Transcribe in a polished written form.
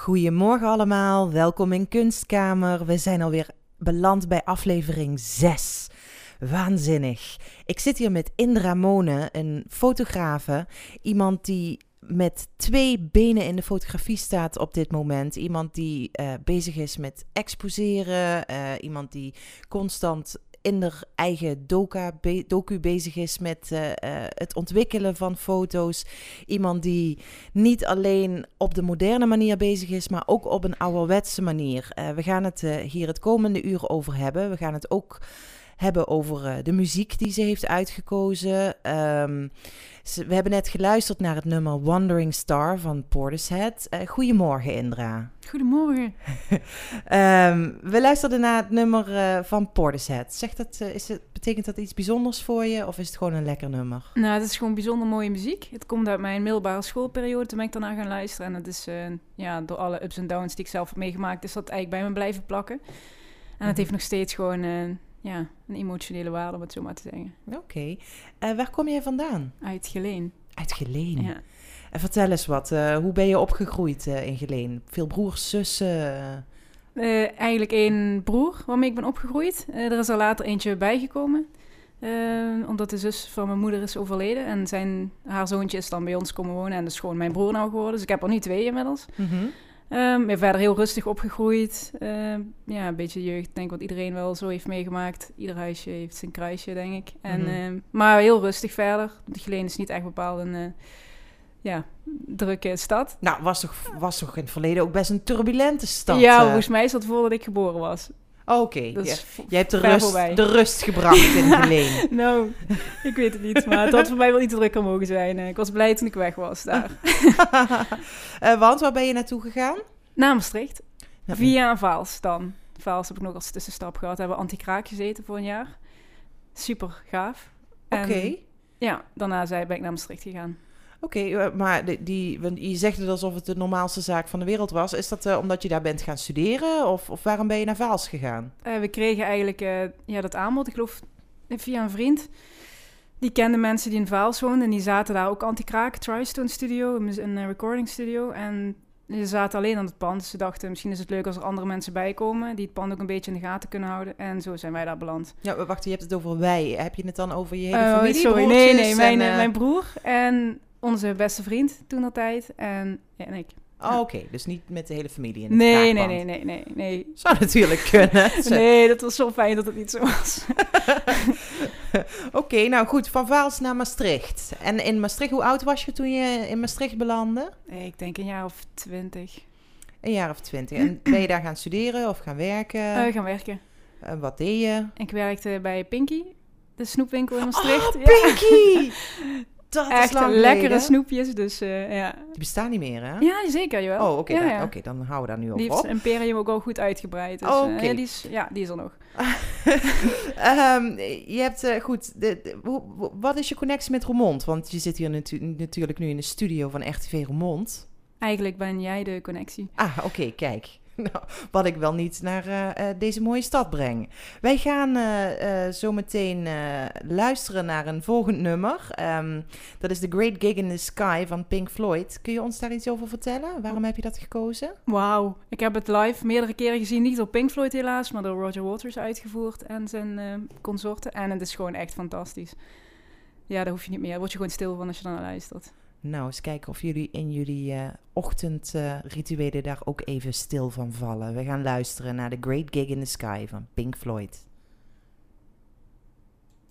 Goedemorgen allemaal, welkom in Kunstkamer. We zijn alweer beland bij aflevering 6. Waanzinnig. Ik zit hier met Indra Mone, een fotografe. Iemand die met 2 benen in de fotografie staat op dit moment. Iemand die bezig is met exposeren. Iemand die constant in haar eigen docu bezig is met het ontwikkelen van foto's. Iemand die niet alleen op de moderne manier bezig is, maar ook op een ouderwetse manier. We gaan het hier het komende uur over hebben. We gaan het ook hebben over de muziek die ze heeft uitgekozen. We hebben net geluisterd naar het nummer Wandering Star van Portishead. Goedemorgen, Indra. Goedemorgen. We luisterden naar het nummer van Portishead. Betekent dat iets bijzonders voor je of is het gewoon een lekker nummer? Nou, het is gewoon bijzonder mooie muziek. Het komt uit mijn middelbare schoolperiode, toen ben ik daarna gaan luisteren. En het is door alle ups en downs die ik zelf heb meegemaakt, is dat eigenlijk bij me blijven plakken. En het heeft nog steeds gewoon een emotionele waarde, om het zo maar te zeggen. Oké. Waar kom jij vandaan? Uit Geleen. Uit Geleen? Ja. En vertel eens wat. Hoe ben je opgegroeid in Geleen? Veel broers, zussen? Eigenlijk 1 broer waarmee ik ben opgegroeid. Er is er later eentje bijgekomen. Omdat de zus van mijn moeder is overleden. En haar zoontje is dan bij ons komen wonen. En dat is gewoon mijn broer nou geworden. Dus ik heb er nu 2 inmiddels. Mm-hmm. Verder heel rustig opgegroeid. Een beetje jeugd, denk ik, wat iedereen wel zo heeft meegemaakt. Ieder huisje heeft zijn kruisje, denk ik. Maar heel rustig verder. De Geleen is niet echt bepaald een drukke stad. Nou, was toch in het verleden ook best een turbulente stad? Ja, volgens mij is dat voordat ik geboren was. Oké. Jij hebt de rust gebracht in Geleen. Nou, ik weet het niet. Maar het had voor mij wel iets drukker mogen zijn. Ik was blij toen ik weg was daar. Want waar ben je naartoe gegaan? Naar Maastricht. Via Vaals dan. Vaals heb ik nog als tussenstap gehad. We hebben anti-kraak gezeten voor een jaar. Super gaaf. Oké. Ja, daarna ben ik naar Maastricht gegaan. Oké, maar je zegt het alsof het de normaalste zaak van de wereld was. Is dat omdat je daar bent gaan studeren? Of waarom ben je naar Vaals gegaan? We kregen eigenlijk dat aanbod, ik geloof, via een vriend. Die kende mensen die in Vaals woonden. En die zaten daar ook anti-kraak, TriStone Studio, een recording studio. En ze zaten alleen aan het pand. Dus ze dachten, misschien is het leuk als er andere mensen bij komen, die het pand ook een beetje in de gaten kunnen houden. En zo zijn wij daar beland. Ja, wacht, je hebt het over wij. Heb je het dan over je hele familie? Sorry, nee, mijn broer en onze beste vriend toentertijd en ik. Oh, oké. Dus niet met de hele familie in het kraakpand. Nee. Zou natuurlijk kunnen. Nee, dat was zo fijn dat het niet zo was. Oké, nou goed. Van Vaals naar Maastricht. En in Maastricht, hoe oud was je toen je in Maastricht belandde? Ik denk een jaar of 20. Een jaar of 20. En ben je daar gaan studeren of gaan werken? Gaan werken. Wat deed je? Ik werkte bij Pinky, de snoepwinkel in Maastricht. Oh, Pinky! Dat echt is lang lekkere geleden. Snoepjes, dus ja. Die bestaan niet meer, hè? Ja, zeker, jawel. Oh, oké. Ja. Oké, dan houden we daar nu over Die op. heeft Imperium ook al goed uitgebreid. Dus, oké. Die is er nog. Je hebt, wat is je connectie met Roermond? Want je zit hier natuurlijk nu in de studio van RTV Roermond. Eigenlijk ben jij de connectie. Ah, oké, kijk. Nou, wat ik wel niet naar deze mooie stad breng. Wij gaan zo meteen luisteren naar een volgend nummer. Dat is The Great Gig in the Sky van Pink Floyd. Kun je ons daar iets over vertellen? Waarom heb je dat gekozen? Wauw. Ik heb het live meerdere keren gezien. Niet door Pink Floyd helaas, maar door Roger Waters uitgevoerd en zijn consorten. En het is gewoon echt fantastisch. Ja, daar hoef je niet meer. Daar word je gewoon stil van als je dan naar luistert. Nou, eens kijken of jullie in jullie ochtendrituelen daar ook even stil van vallen. We gaan luisteren naar The Great Gig in the Sky van Pink Floyd.